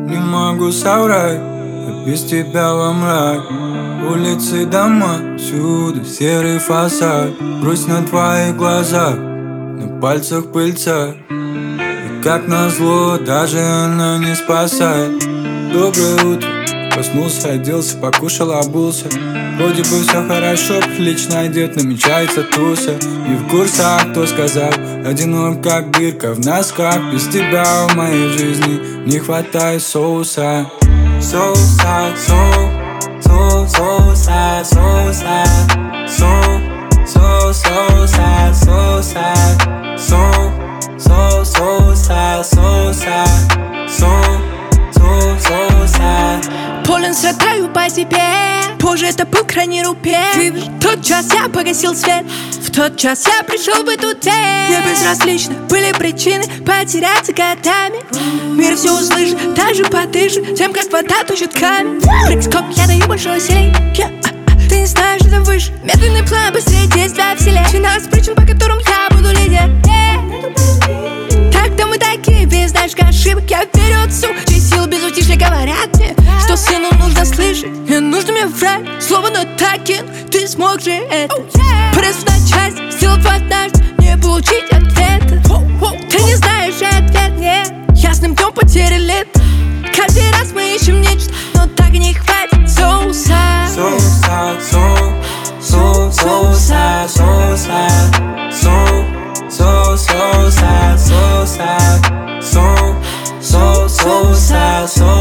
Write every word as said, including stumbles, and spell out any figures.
Не могу соврать, я без тебя во мрак. Улицы, дома, всюду серый фасад. Грусть на твоих глазах, на пальцах пыльца. И как назло, даже она не спасает. Доброе утро, проснулся, оделся, покушал, обулся. Вроде бы все хорошо, прилично одет, намечается туса. Не в курсе, а кто сказал, одинок как дырка в носках. Без тебя в моей жизни не хватает соуса. Соуса, соу, соу, соуса, соуса, соу, соу, соуса, соуса, соу, соу, соуса, соуса, соу, соу, соуса. Полен страдаю по тебе, позже это был крайний рубеж. В тот час я погасил свет, в тот час я пришел в эту тень. Мне безразлично были причины потеряться годами. Мир все услышит, даже подышит тем, как вода тушит камень. Прыг-скок, я даю больше усилий. Ты не знаешь, это выше. Медленный план, быстрее действия в селе. двенадцать причин, по которым я буду лидер. Так-то мы такие, без знаешь, ошибок. Я верю отцу, чьи силы без утишья говорят мне, что сыну нужно слышать. Не нужно мне врать, слово но такин. Ты смог же это. Просто начать, сделать однажды, не получить ответа. Ты не знаешь ответ, нет. Ясным днем потери лет. Каждый раз мы ищем нечто, но так и не хватит соуса. Соуса, соу, соу, соуса, соуса, соу, соу, соуса, соуса, соу, соу, соуса, соу.